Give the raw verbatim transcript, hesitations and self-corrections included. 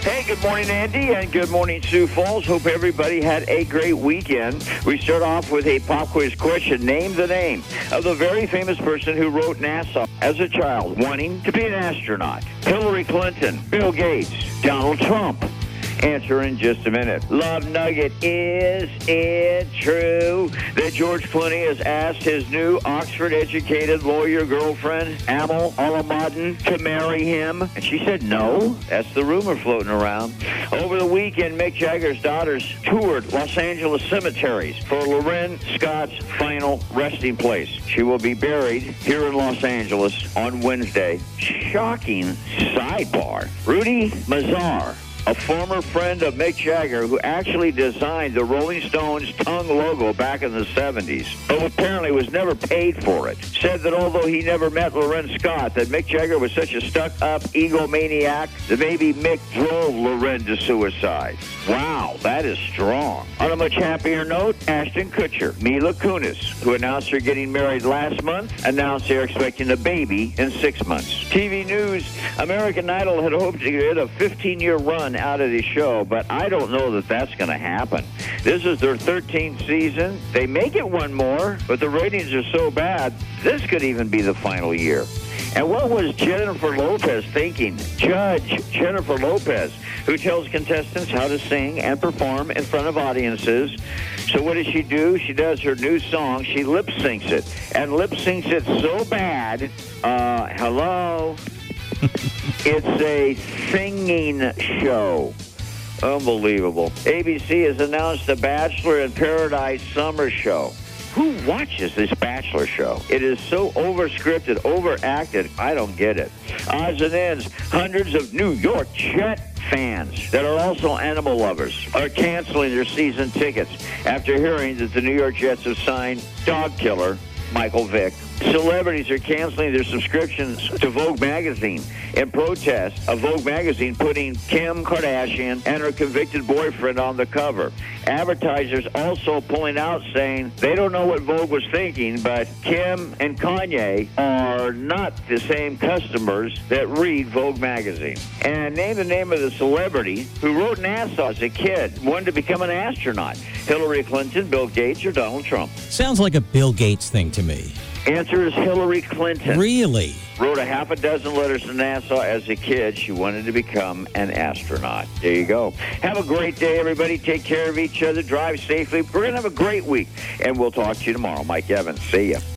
Hey, good morning, Andy, and good morning, Sioux Falls. Hope everybody had a great weekend. We start off with a pop quiz question. Name the name of the very famous person who wrote NASA as a child, wanting to be an astronaut. Hillary Clinton, Bill Gates, Donald Trump. Answer in just a minute. Love Nugget, is it true that George Clooney has asked his new Oxford-educated lawyer girlfriend, Amal Alamadin, to marry him? And she said no. That's the rumor floating around. Over the weekend, Mick Jagger's daughters toured Los Angeles cemeteries for Loren Scott's final resting place. She will be buried here in Los Angeles on Wednesday. Shocking sidebar. Rudy Mazar, a former friend of Mick Jagger who actually designed the Rolling Stones tongue logo back in the seventies, but apparently was never paid for it, said that although he never met Loren Scott, that Mick Jagger was such a stuck-up egomaniac that maybe Mick drove Loren to suicide. Wow, that is strong. On a much happier note, Ashton Kutcher, Mila Kunis, who announced they're getting married last month, announced they're expecting a baby in six months. T V news, American Idol had hoped to get a fifteen-year run out of the show, but I don't know that that's going to happen. This is their thirteenth season. They make it one more, but the ratings are so bad, this could even be the final year. And what was Jennifer Lopez thinking? Judge Jennifer Lopez, who tells contestants how to sing and perform in front of audiences. So what does she do? She does her new song. She lip-syncs it, and lip-syncs it so bad, uh, hello? It's a singing show. Unbelievable. A B C has announced the Bachelor in Paradise summer show. Who watches this Bachelor show? It is so overscripted, overacted, I don't get it. Odds and ends, hundreds of New York Jet fans that are also animal lovers are canceling their season tickets after hearing that the New York Jets have signed dog killer Michael Vick. Celebrities are canceling their subscriptions to Vogue magazine in protest of Vogue magazine putting Kim Kardashian and her convicted boyfriend on the cover. Advertisers also pulling out saying they don't know what Vogue was thinking, but Kim and Kanye are not the same customers that read Vogue magazine. And name the name of the celebrity who wrote NASA as a kid, wanted to become an astronaut. Hillary Clinton, Bill Gates, or Donald Trump? Sounds like a Bill Gates thing to me. Answer is Hillary Clinton. Really? Wrote a half a dozen letters to NASA as a kid. She wanted to become an astronaut. There you go. Have a great day, everybody. Take care of each other. Drive safely. We're going to have a great week. And we'll talk to you tomorrow. Mike Evans. See ya.